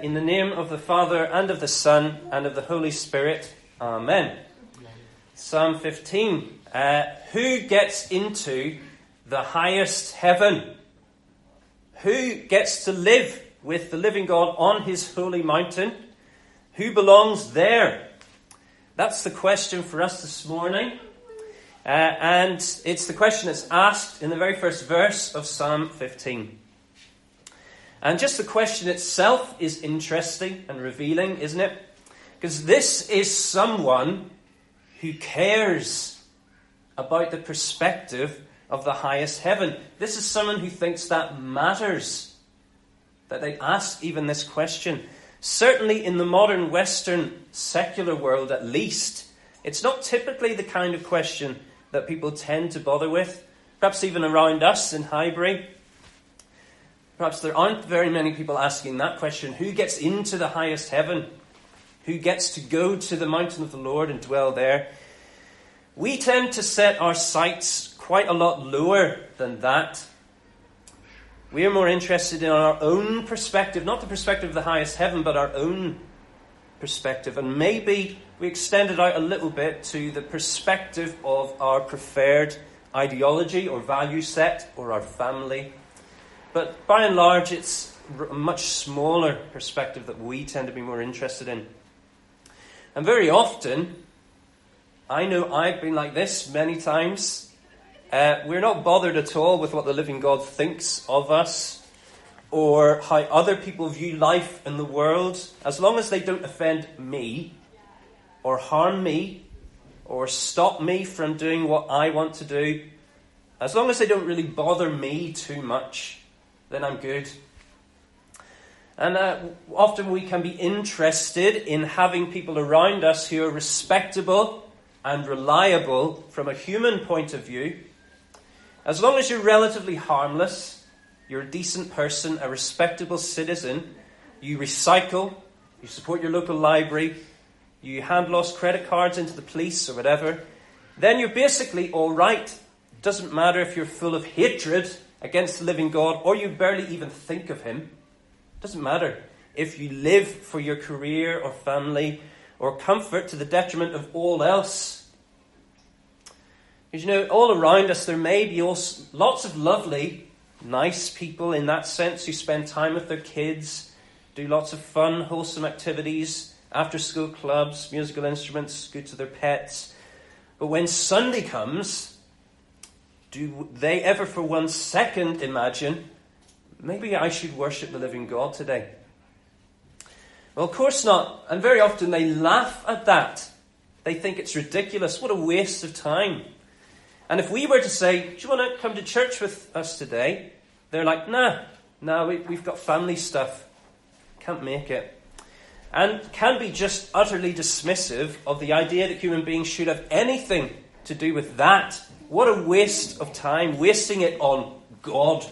In the name of the Father, and of the Son, and of the Holy Spirit. Amen. Psalm 15. Who gets into the highest heaven? Who gets to live with the living God on his holy mountain? Who belongs there? That's the question for us this morning. And it's the question that's asked in the very first verse of Psalm 15. And just the question itself is interesting and revealing, isn't it? Because this is someone who cares about the perspective of the highest heaven. This is someone who thinks that matters, that they ask even this question. Certainly in the modern Western secular world, at least, it's not typically the kind of question that people tend to bother with. Perhaps even around us in Highbury. Perhaps there aren't very many people asking that question. Who gets into the highest heaven? Who gets to go to the mountain of the Lord and dwell there? We tend to set our sights quite a lot lower than that. We are more interested in our own perspective, not the perspective of the highest heaven, but our own perspective. And maybe we extend it out a little bit to the perspective of our preferred ideology or value set or our family. But by and large, it's a much smaller perspective that we tend to be more interested in. And very often, I know I've been like this many times, we're not bothered at all with what the living God thinks of us or how other people view life in the world, as long as they don't offend me or harm me or stop me from doing what I want to do. As long as they don't really bother me too much, then I'm good. And often we can be interested in having people around us who are respectable and reliable from a human point of view. As long as you're relatively harmless, you're a decent person, a respectable citizen, you recycle, you support your local library, you hand lost credit cards into the police or whatever, then you're basically all right. It doesn't matter if you're full of hatred against the living God or you barely even think of him. It doesn't matter if you live for your career or family or comfort to the detriment of all else. Because, all around us there may be lots of lovely, nice people in that sense who spend time with their kids, do lots of fun, wholesome activities, after-school clubs, musical instruments, good to their pets. But when Sunday comes, do they ever for 1 second imagine, maybe I should worship the living God today? Well, of course not. And very often they laugh at that. They think it's ridiculous. What a waste of time. And if we were to say, do you want to come to church with us today? They're like, nah, we've got family stuff. Can't make it. And can be just utterly dismissive of the idea that human beings should have anything to do with that. What a waste of time, wasting it on God.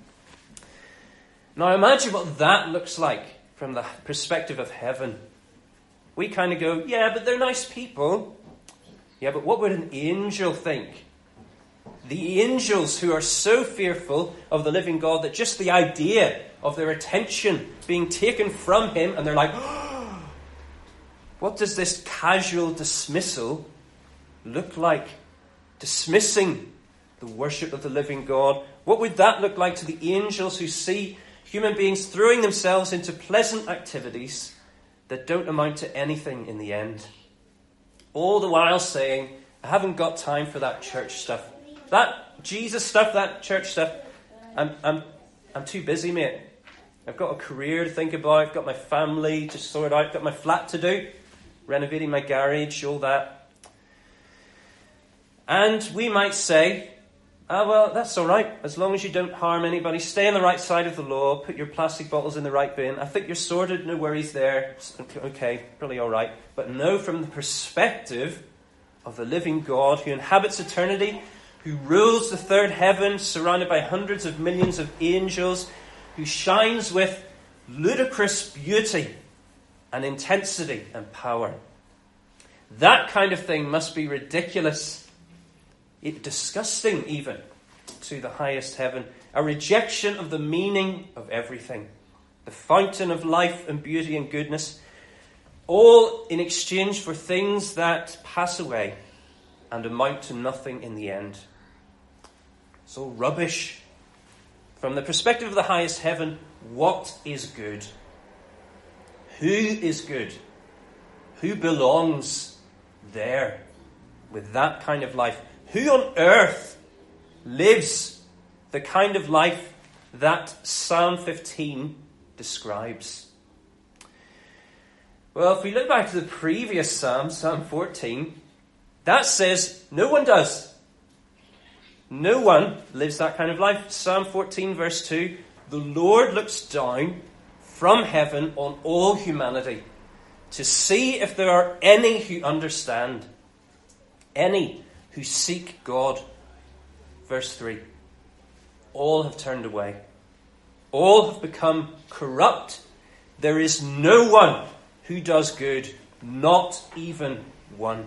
Now imagine what that looks like from the perspective of heaven. We kind of go, yeah, but they're nice people. Yeah, but what would an angel think? The angels who are so fearful of the living God that just the idea of their attention being taken from him, and they're like, oh, what does this casual dismissal look like? Dismissing the worship of the living God. What would that look like to the angels who see human beings throwing themselves into pleasant activities that don't amount to anything in the end? All the while saying, I haven't got time for that church stuff. That Jesus stuff, that church stuff, I'm too busy, mate. I've got a career to think about, I've got my family to sort out, I've got my flat to do, renovating my garage, all that. And we might say, well, that's all right, as long as you don't harm anybody, stay on the right side of the law, put your plastic bottles in the right bin. I think you're sorted, no worries there. Okay, probably all right. But no, from the perspective of the living God who inhabits eternity, who rules the third heaven, surrounded by hundreds of millions of angels, who shines with ludicrous beauty and intensity and power. That kind of thing must be ridiculous, disgusting even, to the highest heaven. A rejection of the meaning of everything. the fountain of life and beauty and goodness, all in exchange for things that pass away and amount to nothing in the end. It's all rubbish. From the perspective of the highest heaven, what is good? Who is good? Who belongs there with that kind of life? Who on earth lives the kind of life that Psalm 15 describes? Well, if we look back to the previous Psalm, Psalm 14, that says no one does. No one lives that kind of life. Psalm 14 verse 2, the Lord looks down from heaven on all humanity to see if there are any who understand, any who seek God. Verse 3, all have turned away. All have become corrupt. There is no one who does good, not even one.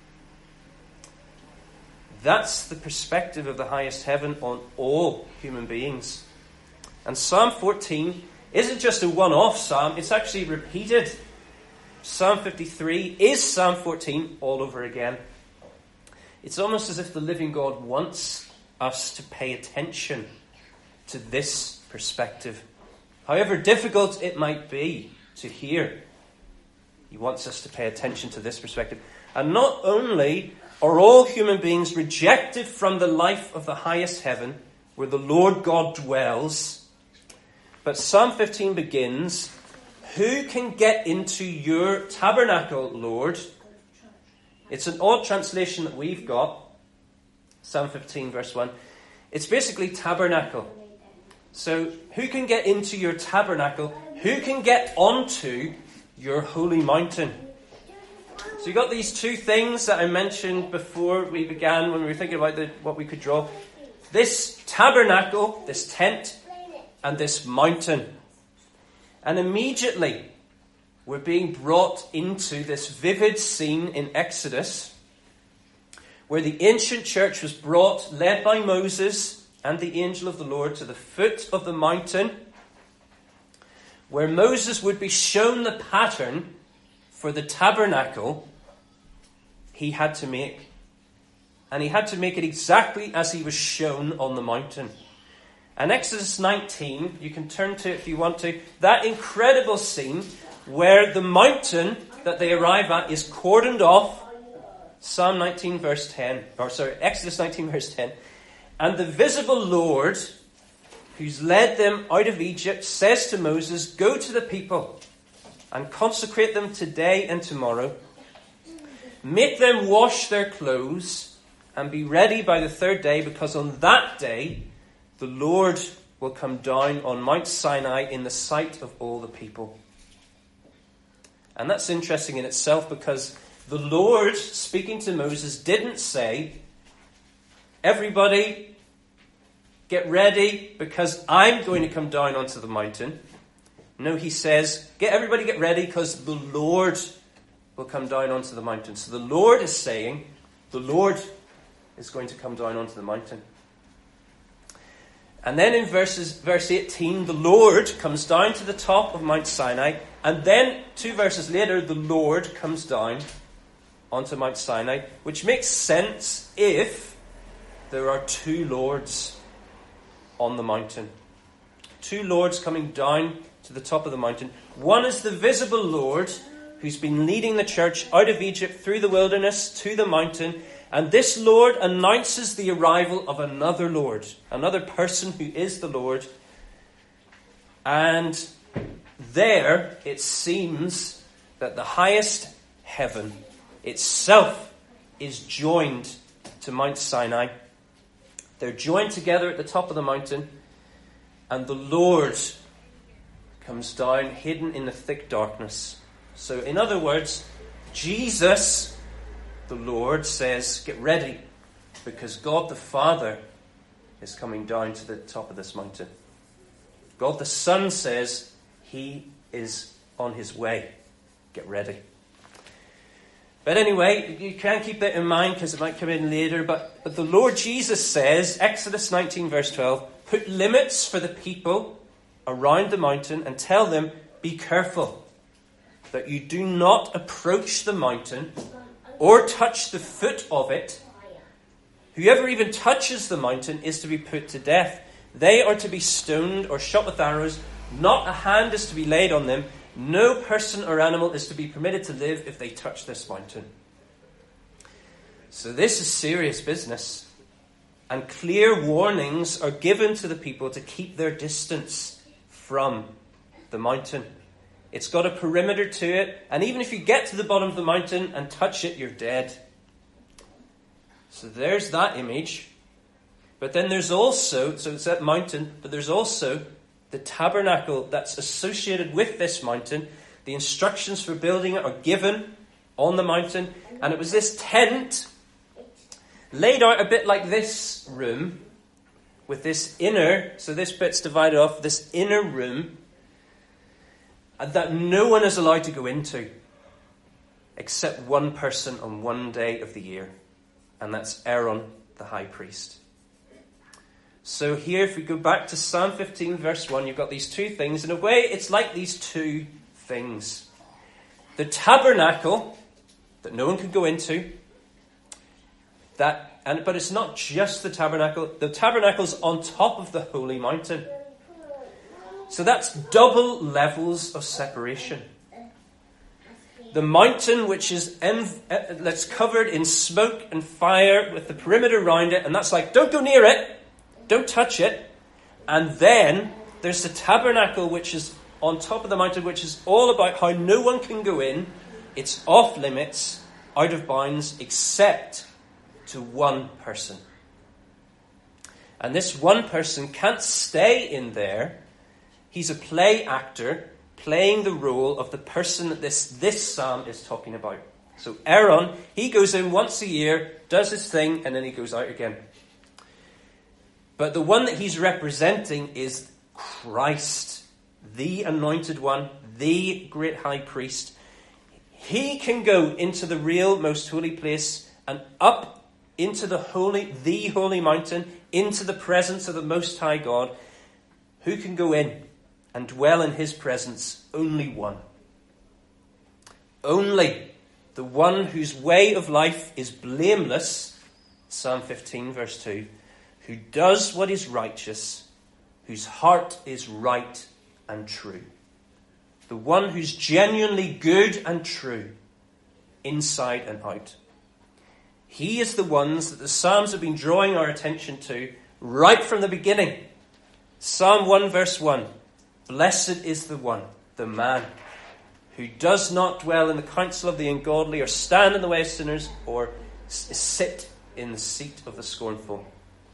That's the perspective of the highest heaven on all human beings. And Psalm 14 isn't just a one-off psalm, it's actually repeated. Psalm 53 is Psalm 14 all over again. It's almost as if the living God wants us to pay attention to this perspective. However difficult it might be to hear, he wants us to pay attention to this perspective. And not only are all human beings rejected from the life of the highest heaven, where the Lord God dwells, but Psalm 15 begins, who can get into your tabernacle, Lord? It's an odd translation that we've got, Psalm 15 verse 1. It's basically tabernacle. So, who can get into your tabernacle? Who can get onto your holy mountain? So you got these two things that I mentioned before we began when we were thinking about what we could draw. This tabernacle, this tent, and this mountain. And immediately we're being brought into this vivid scene in Exodus where the ancient church was brought, led by Moses and the angel of the Lord, to the foot of the mountain where Moses would be shown the pattern for the tabernacle he had to make. And he had to make it exactly as he was shown on the mountain. And Exodus 19, you can turn to it if you want to, that incredible scene where the mountain that they arrive at is cordoned off. Exodus 19 verse 10. And the visible Lord, who's led them out of Egypt, says to Moses, go to the people and consecrate them today and tomorrow. Make them wash their clothes and be ready by the third day, because on that day the Lord will come down on Mount Sinai in the sight of all the people. And that's interesting in itself, because the Lord, speaking to Moses, didn't say, everybody get ready because I'm going to come down onto the mountain. No, he says, everybody get ready because the Lord will come down onto the mountain. So the Lord is saying, the Lord is going to come down onto the mountain. And then in verse 18, the Lord comes down to the top of Mount Sinai. And then 2 verses later, the Lord comes down onto Mount Sinai, which makes sense if there are two Lords on the mountain. Two Lords coming down to the top of the mountain. One is the visible Lord who's been leading the church out of Egypt through the wilderness to the mountain. And this Lord announces the arrival of another Lord, another person who is the Lord. And there it seems that the highest heaven itself is joined to Mount Sinai. They're joined together at the top of the mountain, and the Lord comes down hidden in the thick darkness. So in other words, Jesus, the Lord, says, get ready, because God the Father is coming down to the top of this mountain. God the Son says he is on his way. Get ready. But anyway, you can keep that in mind because it might come in later. But the Lord Jesus says, Exodus 19 verse 12, put limits for the people around the mountain and tell them, be careful that you do not approach the mountain or touch the foot of it. Whoever even touches the mountain is to be put to death. They are to be stoned or shot with arrows. Not a hand is to be laid on them. No person or animal is to be permitted to live if they touch this mountain. So this is serious business. And clear warnings are given to the people to keep their distance from the mountain. It's got a perimeter to it. And even if you get to the bottom of the mountain and touch it, you're dead. So there's that image. But then there's also, so it's that mountain, but there's also the tabernacle that's associated with this mountain. The instructions for building it are given on the mountain. And it was this tent laid out a bit like this room, with this inner, so this bit's divided off, this inner room, that no one is allowed to go into, except one person on one day of the year, and that's Aaron, the high priest. So here, if we go back to Psalm 15, verse 1, you've got these two things. In a way, it's like these two things. The tabernacle, that no one could go into, but it's not just the tabernacle. The tabernacle's on top of the holy mountain. So that's double levels of separation. The mountain, which is that's covered in smoke and fire with the perimeter around it, and that's like, don't go near it, don't touch it. And then there's the tabernacle, which is on top of the mountain, which is all about how no one can go in. It's off limits, out of bounds, except to one person. And this one person can't stay in there. He's a play actor playing the role of the person that this psalm is talking about. So Aaron, he goes in once a year, does his thing, and then he goes out again. But the one that he's representing is Christ, the anointed one, the great high priest. He can go into the real most holy place and up into the holy mountain, into the presence of the Most High God. Who can go in and dwell in his presence? Only one. Only the one whose way of life is blameless, Psalm 15, verse 2, who does what is righteous, whose heart is right and true. The one who's genuinely good and true, inside and out. He is the ones that the Psalms have been drawing our attention to right from the beginning. Psalm 1 verse 1. Blessed is the one, the man, who does not dwell in the counsel of the ungodly, or stand in the way of sinners, or sit in the seat of the scornful.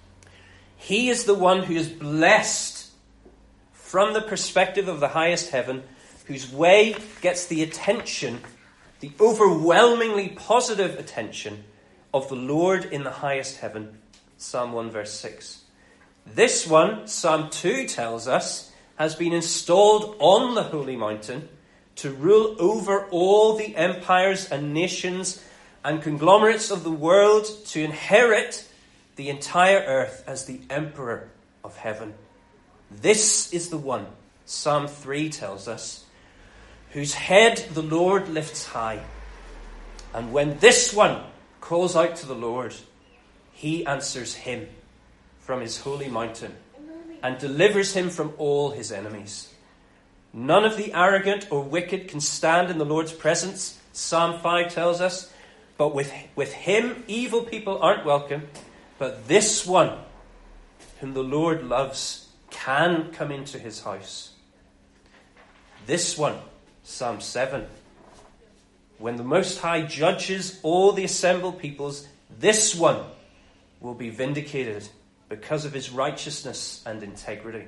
He is the one who is blessed from the perspective of the highest heaven, whose way gets the attention, the overwhelmingly positive attention of the Lord in the highest heaven. Psalm 1 verse 6. This one, Psalm 2 tells us, has been installed on the holy mountain to rule over all the empires and nations and conglomerates of the world, to inherit the entire earth as the emperor of heaven. This is the one, Psalm 3 tells us, whose head the Lord lifts high. And when this one calls out to the Lord, he answers him from his holy mountain and delivers him from all his enemies. None of the arrogant or wicked can stand in the Lord's presence, Psalm 5 tells us. But with him, evil people aren't welcome. But this one, whom the Lord loves, can come into his house. This one, Psalm 7. When the Most High judges all the assembled peoples, this one will be vindicated because of his righteousness and integrity.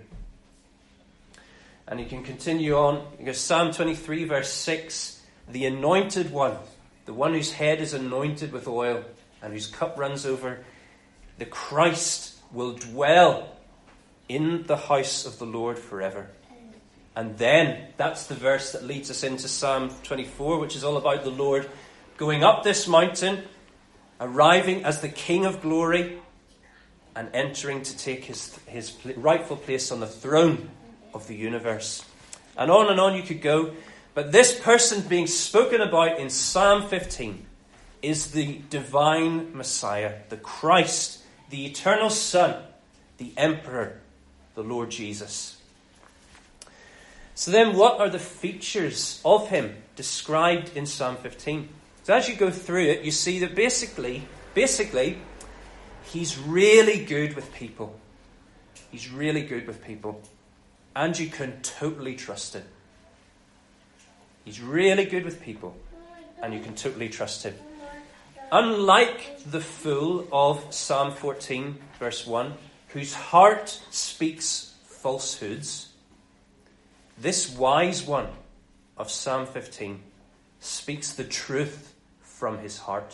And you can continue on. You go Psalm 23 verse 6. The anointed one, the one whose head is anointed with oil and whose cup runs over, the Christ will dwell in the house of the Lord forever. And then, that's the verse that leads us into Psalm 24, which is all about the Lord going up this mountain, arriving as the King of glory, and entering to take his rightful place on the throne of the universe. And on you could go. But this person being spoken about in Psalm 15 is the divine Messiah, the Christ, the eternal Son, the Emperor, the Lord Jesus. So then what are the features of him described in Psalm 15? So as you go through it, you see that basically, he's really good with people. He's really good with people. And you can totally trust him. He's really good with people. And you can totally trust him. Unlike the fool of Psalm 14, verse 1, whose heart speaks falsehoods, this wise one of Psalm 15 speaks the truth from his heart.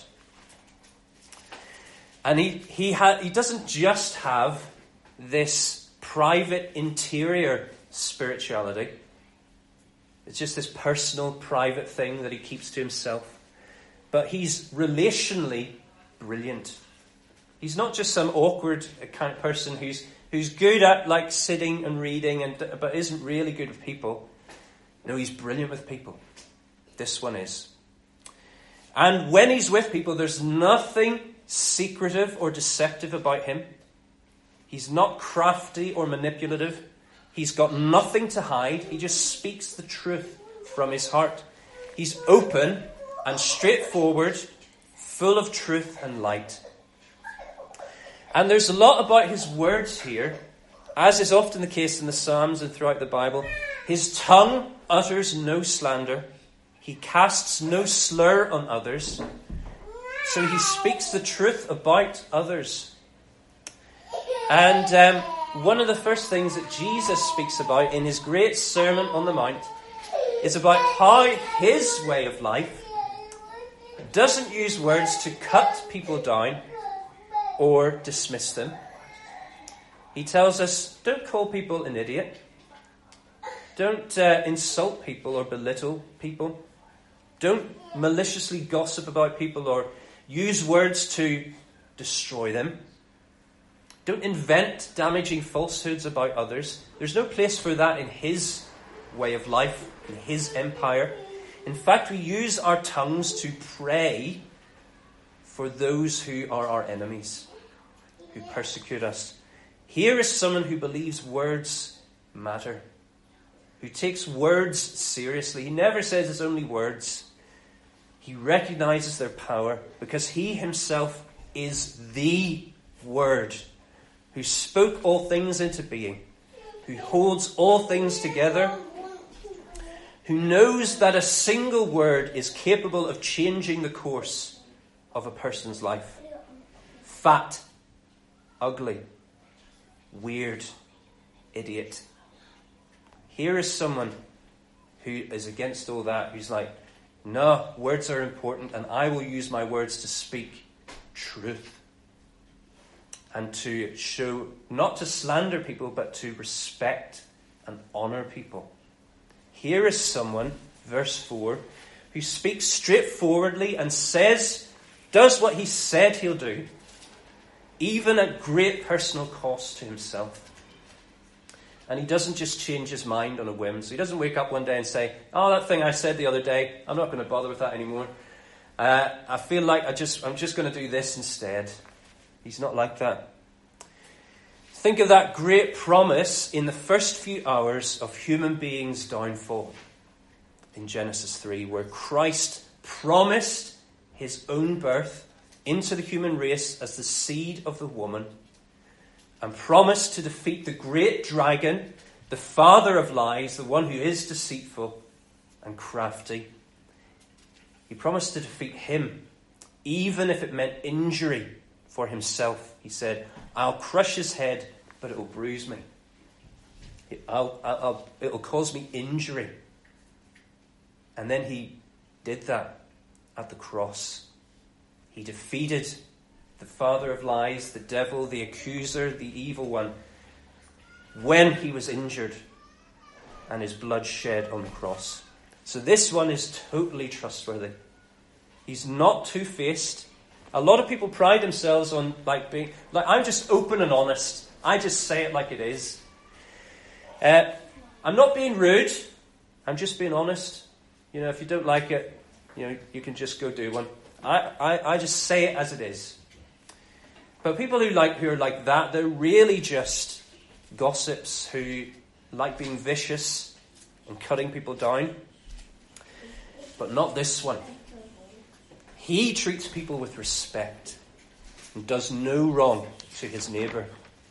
And he doesn't just have this private interior spirituality. It's just this personal, private thing that he keeps to himself. But he's relationally brilliant. He's not just some awkward kind of person who's good at like sitting and reading but isn't really good with people. No, he's brilliant with people. This one is. And when he's with people, there's nothing secretive or deceptive about him. He's not crafty or manipulative. He's got nothing to hide. He just speaks the truth from his heart. He's open and straightforward, full of truth and light. And there's a lot about his words here, as is often the case in the Psalms and throughout the Bible. His tongue utters no slander. He casts no slur on others. So he speaks the truth about others. And one of the first things that Jesus speaks about in his great Sermon on the Mount is about how his way of life doesn't use words to cut people down or dismiss them. He tells us, don't call people an idiot. Don't insult people or belittle people. Don't maliciously gossip about people or use words to destroy them. Don't invent damaging falsehoods about others. There's no place for that in his way of life, in his empire. In fact, we use our tongues to pray for those who are our enemies, who persecute us. Here is someone who believes words matter, who takes words seriously. He never says it's only words. He recognizes their power because he himself is the Word, who spoke all things into being, who holds all things together, who knows that a single word is capable of changing the course of a person's life. Fat, ugly, weird, idiot. Here is someone who is against all that, who's like, no, words are important and I will use my words to speak truth. And to show, not to slander people, but to respect and honour people. Here is someone, verse 4, who speaks straightforwardly and does what he said he'll do, even at great personal cost to himself. And he doesn't just change his mind on a whim. So he doesn't wake up one day and say, oh, that thing I said the other day, I'm not going to bother with that anymore. I feel like I'm just going to do this instead. He's not like that. Think of that great promise in the first few hours of human beings' downfall in Genesis 3, where Christ promised his own birth into the human race as the seed of the woman and promised to defeat the great dragon, the father of lies, the one who is deceitful and crafty. He promised to defeat him, even if it meant injury for himself. He said, I'll crush his head, but it will bruise me. It'll cause me injury. And then he did that at the cross. He defeated the father of lies, the devil, the accuser, the evil one, when he was injured and his blood shed on the cross. So this one is totally trustworthy. He's not two-faced. A lot of people pride themselves on being I'm just open and honest. I just say it like it is. I'm not being rude. I'm just being honest. If you don't like it, you can just go do one. I just say it as it is. But people who are like that, they're really just gossips who like being vicious and cutting people down. But not this one. He treats people with respect and does no wrong to his neighbour.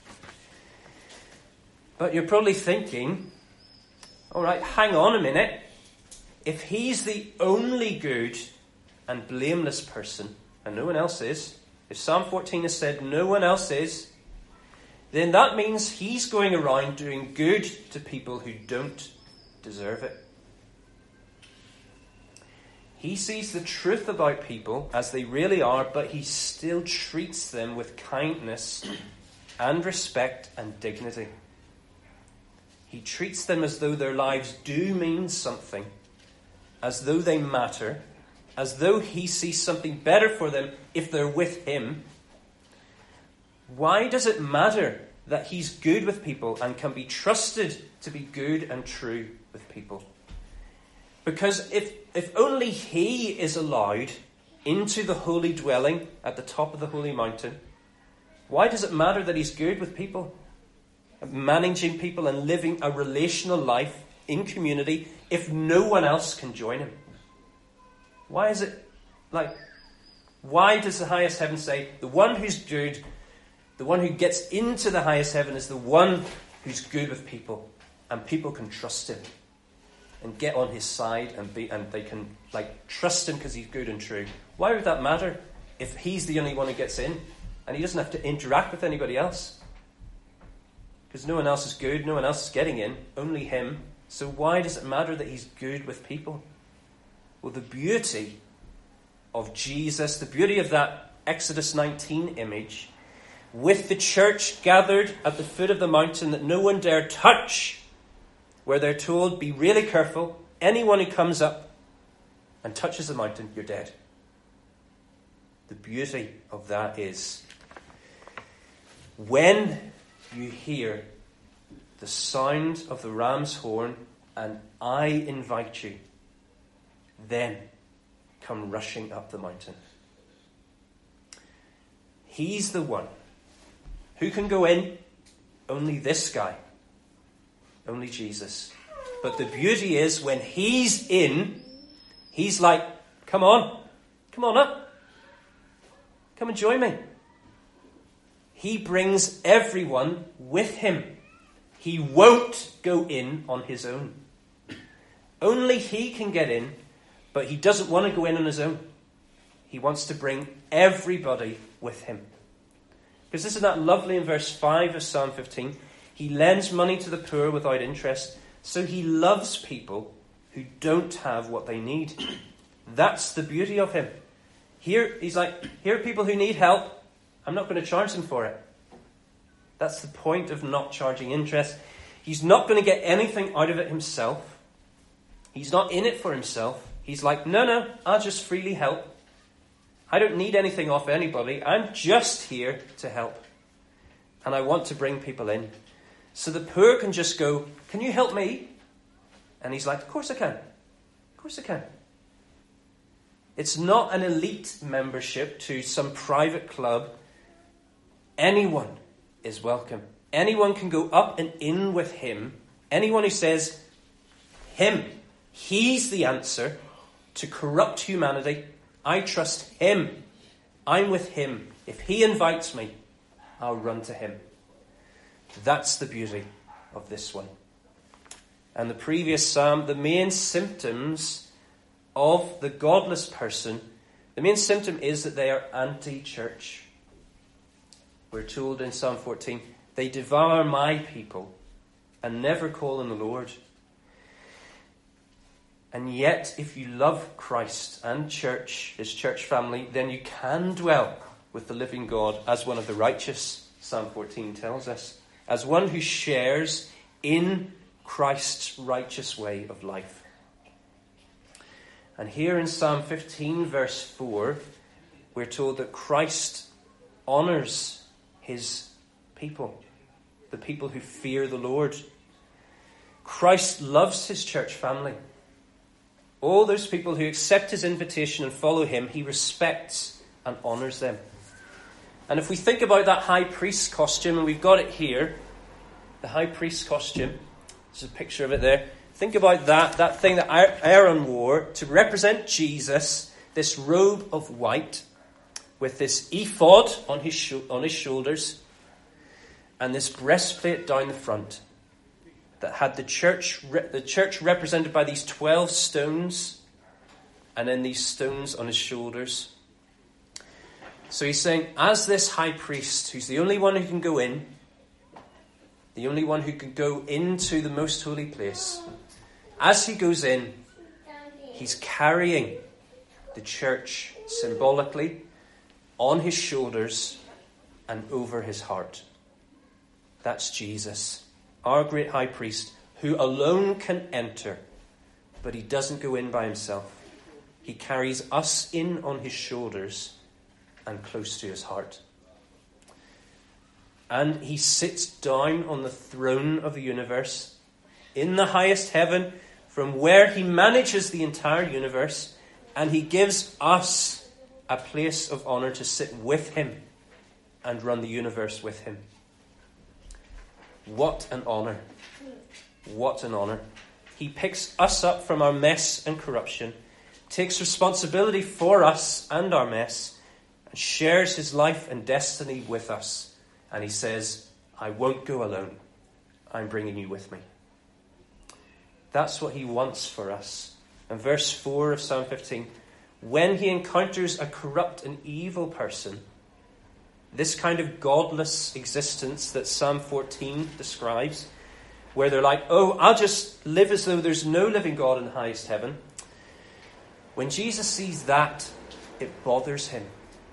But you're probably thinking, all right, hang on a minute. If he's the only good and blameless person, and no one else is, if Psalm 14 has said no one else is, then that means he's going around doing good to people who don't deserve it. He sees the truth about people as they really are, but he still treats them with kindness and respect and dignity. He treats them as though their lives do mean something, as though they matter, as though he sees something better for them if they're with him. Why does it matter that he's good with people and can be trusted to be good and true with people? Because if only he is allowed into the holy dwelling at the top of the holy mountain, why does it matter that he's good with people, managing people and living a relational life in community if no one else can join him? Why is it why does the highest heaven say the one who's good, the one who gets into the highest heaven is the one who's good with people and people can trust him and get on his side and they can trust him because he's good and true? Why would that matter if he's the only one who gets in and he doesn't have to interact with anybody else? Because no one else is good, no one else is getting in, only him. So why does it matter that he's good with people? Well, the beauty of Jesus, the beauty of that Exodus 19 image, with the church gathered at the foot of the mountain that no one dare touch, where they're told, be really careful, anyone who comes up and touches the mountain, you're dead. The beauty of that is, when you hear the sound of the ram's horn and I invite you, then come rushing up the mountain. He's the one. Who can go in? Only this guy. Only Jesus. But the beauty is when he's in, he's like, come on up. Come and join me. He brings everyone with him. He won't go in on his own. Only he can get in, but he doesn't want to go in on his own. He wants to bring everybody with him. Because isn't that lovely in verse 5 of Psalm 15? He lends money to the poor without interest, so he loves people who don't have what they need. That's the beauty of him. Here, he's like, here are people who need help. I'm not going to charge them for it. That's the point of not charging interest. He's not going to get anything out of it himself. He's not in it for himself. He's like, no, I'll just freely help. I don't need anything off anybody. I'm just here to help. And I want to bring people in. So the poor can just go, can you help me? And he's like, of course I can. Of course I can. It's not an elite membership to some private club. Anyone is welcome. Anyone can go up and in with him. Anyone who says, him, he's the answer to corrupt humanity. I trust him. I'm with him. If he invites me, I'll run to him. That's the beauty of this one. And the previous psalm, the main symptoms of the godless person, the main symptom is that they are anti-church. We're told in Psalm 14, they devour my people and never call on the Lord. And yet, if you love Christ and church, his church family, then you can dwell with the living God as one of the righteous, Psalm 14 tells us, as one who shares in Christ's righteous way of life. And here in Psalm 15, verse 4, we're told that Christ honours his people, the people who fear the Lord. Christ loves his church family. All those people who accept his invitation and follow him, he respects and honours them. And if we think about that high priest costume, and we've got it here, the high priest costume, there's a picture of it there. Think about that thing that Aaron wore to represent Jesus, this robe of white with this ephod on his shoulders and this breastplate down the front that had the church represented by these 12 stones and then these stones on his shoulders. So he's saying, as this high priest, who's the only one who can go in, the only one who can go into the most holy place, as he goes in, he's carrying the church symbolically on his shoulders and over his heart. That's Jesus, our great high priest, who alone can enter, but he doesn't go in by himself. He carries us in on his shoulders and close to his heart. And he sits down on the throne of the universe, in the highest heaven, from where he manages the entire universe, and he gives us a place of honor to sit with him and run the universe with him. What an honor. What an honor. He picks us up from our mess and corruption, takes responsibility for us and our mess, and shares his life and destiny with us. And he says, I won't go alone. I'm bringing you with me. That's what he wants for us. And verse 4 of Psalm 15, when he encounters a corrupt and evil person, this kind of godless existence that Psalm 14 describes, where they're like, oh, I'll just live as though there's no living God in the highest heaven. When Jesus sees that, it bothers him.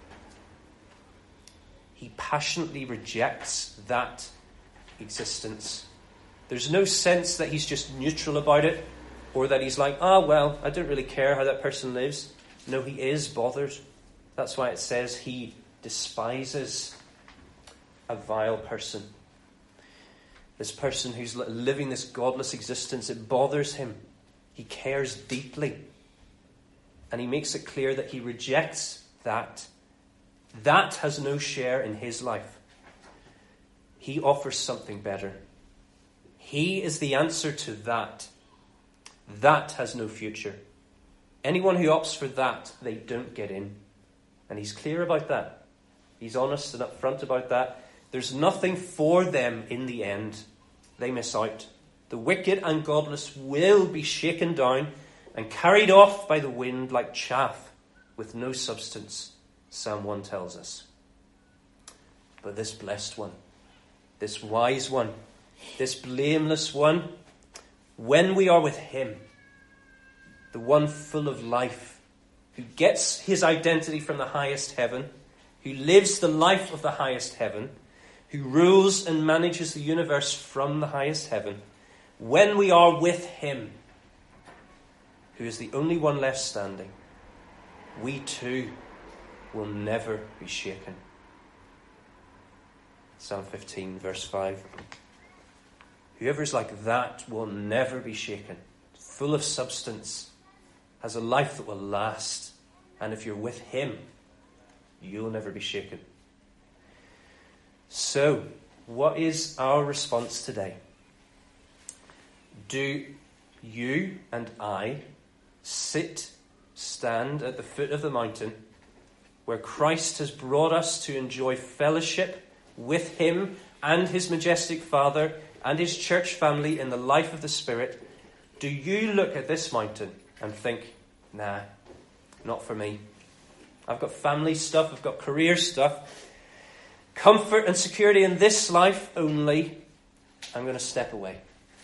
He passionately rejects that existence. There's no sense that he's just neutral about it, or that he's like, well, I don't really care how that person lives. No, he is bothered. That's why it says he despises a vile person. This person who's living this godless existence, it bothers him. He cares deeply. And he makes it clear that he rejects that. That has no share in his life. He offers something better. He is the answer to that. That has no future. Anyone who opts for that, they don't get in. And he's clear about that. He's honest and upfront about that. There's nothing for them in the end. They miss out. The wicked and godless will be shaken down and carried off by the wind like chaff with no substance, Psalm 1 tells us. But this blessed one, this wise one, this blameless one, when we are with him, the one full of life, who gets his identity from the highest heaven, who lives the life of the highest heaven, who rules and manages the universe from the highest heaven, when we are with him, who is the only one left standing, we too will never be shaken. Psalm 15, verse 5. Whoever is like that will never be shaken. Full of substance, has a life that will last. And if you're with him, you'll never be shaken. So, what is our response today? Do you and I stand at the foot of the mountain where Christ has brought us to enjoy fellowship with him and his majestic Father and his church family in the life of the Spirit? Do you look at this mountain and think, nah, not for me. I've got family stuff, I've got career stuff, comfort and security in this life only. I'm going to step away.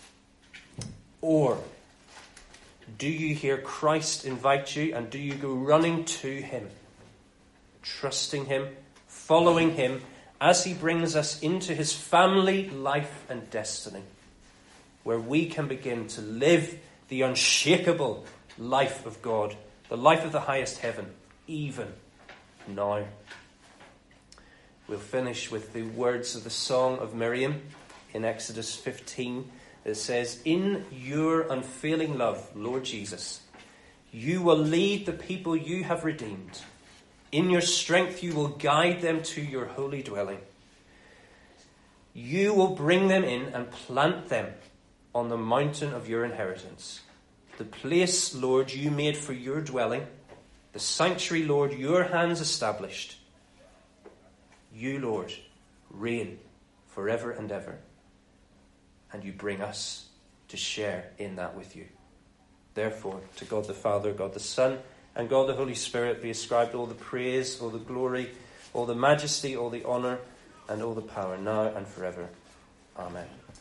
Or do you hear Christ invite you, and do you go running to him, trusting him, following him as he brings us into his family life and destiny, where we can begin to live the unshakable life of God, the life of the highest heaven, even now. We'll finish with the words of the Song of Miriam in Exodus 15 It says, in your unfailing love, Lord Jesus, you will lead the people you have redeemed. In your strength you will guide them to your holy dwelling. You will bring them in and plant them on the mountain of your inheritance. The place, Lord, you made for your dwelling. The sanctuary, Lord, your hands established. You, Lord, reign forever and ever. And you bring us to share in that with you. Therefore, to God the Father, God the Son, and God the Holy Spirit be ascribed all the praise, all the glory, all the majesty, all the honour, and all the power, now and forever. Amen.